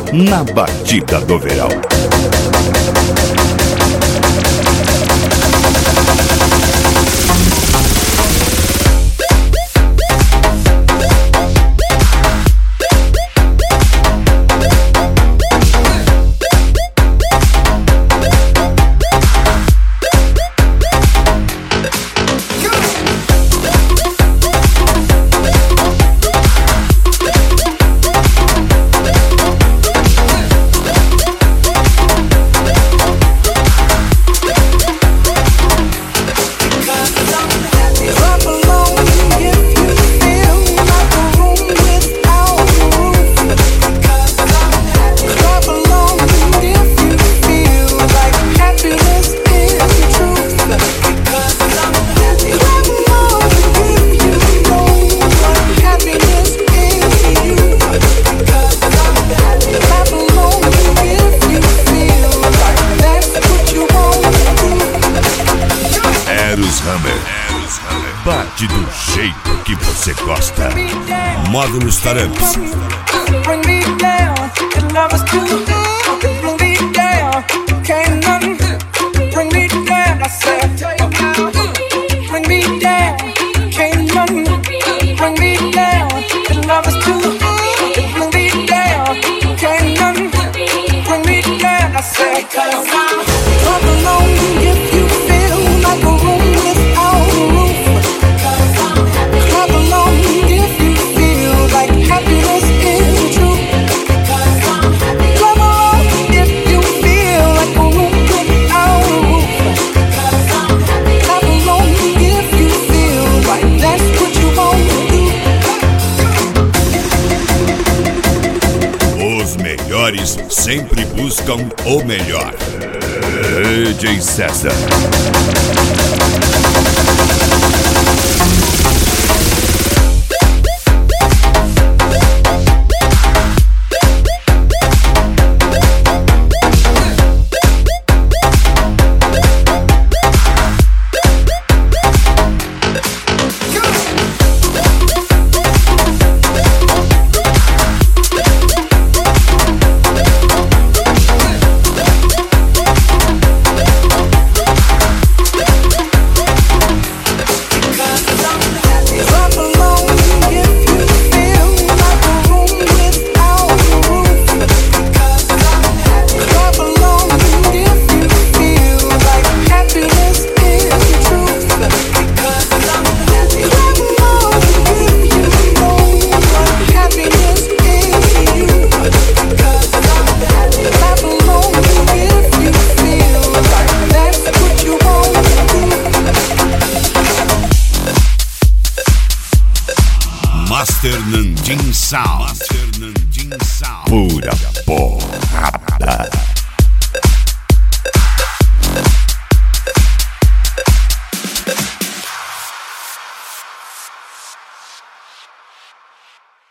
na batida do verão. Bate do jeito que você gosta. Módulos Taramps. Bring me down, your love is too good. Bring me down, can't nothing bring me down. I said, bring me down, can't nothing bring me down. Your love is too good. Bring me down, can't nothing bring me down. I said, cause I'm up alone if you feel like a room without a roof. Clap along if you feel like happiness is the truth. Clap along if you feel like a room without a roof. Clap along if you feel like that's what you want to do. Os melhores sempre buscam o melhor. DJ César. Master Nandin Sound. Pura porrada.